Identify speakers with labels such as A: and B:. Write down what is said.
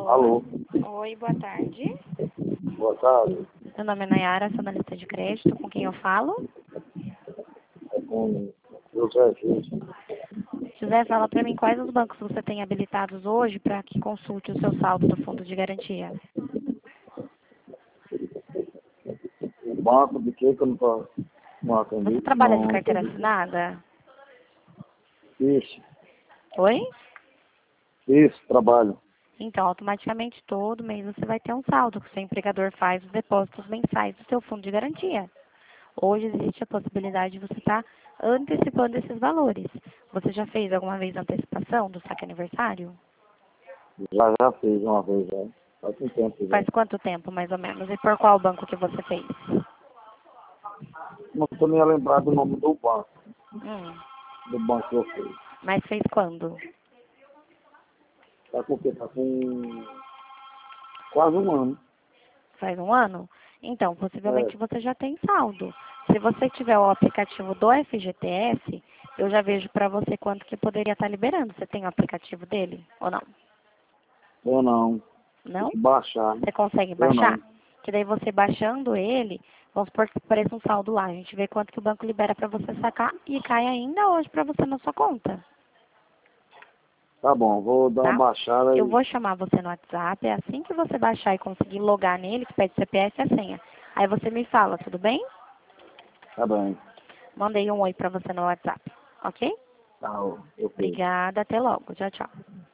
A: Alô?
B: Alô,
A: Oi, boa tarde.
B: boa tarde.
A: Meu nome é Nayara, sou analista de crédito. Com quem eu falo?
B: É com José Cristo.
A: José, fala para mim quais os bancos você tem habilitados hoje para que consulte o seu saldo do fundo de garantia.
B: O banco de que eu não
A: Você
B: atendi?
A: trabalha de
B: Não
A: carteira
B: entendi.
A: assinada?
B: Isso,
A: Oi?
B: isso, trabalho.
A: Então, automaticamente todo mês você vai ter um saldo que o seu empregador faz os depósitos mensais do seu fundo de garantia. Hoje existe a possibilidade de você estar antecipando esses valores. Você já fez alguma vez antecipação do saque aniversário?
B: Já fiz uma vez, já. Faz um tempo já.
A: Faz quanto tempo, mais ou menos? E por qual banco que você fez?
B: Não estou nem lembrado do nome do
A: Hum,
B: banco que eu fiz.
A: mas fez quando?
B: Tá com o quê? Tá com quase um ano.
A: Faz um ano? Então,
B: É,
A: possivelmente você já tem saldo. Se você tiver o aplicativo do FGTS, eu já vejo para você quanto que poderia estar liberando. Você tem o aplicativo dele ou não?
B: eu não. Tem
A: Não?
B: que baixar, né?
A: Você consegue
B: Eu
A: baixar?
B: não.
A: Que daí você baixando ele, vamos supor que apareça um saldo lá. A gente vê quanto que o banco libera para você sacar e cai ainda hoje para você na sua conta,
B: Tá bom, vou dar uma
A: tá?
B: baixada
A: Eu
B: e
A: vou chamar você no WhatsApp, é assim que você baixar e conseguir logar nele, que pede CPF e a senha. Aí você me fala, tudo bem?
B: tá bem.
A: Mandei um oi para você no WhatsApp, ok?
B: Tá, eu fiz.
A: Obrigada, até logo. Tchau, tchau.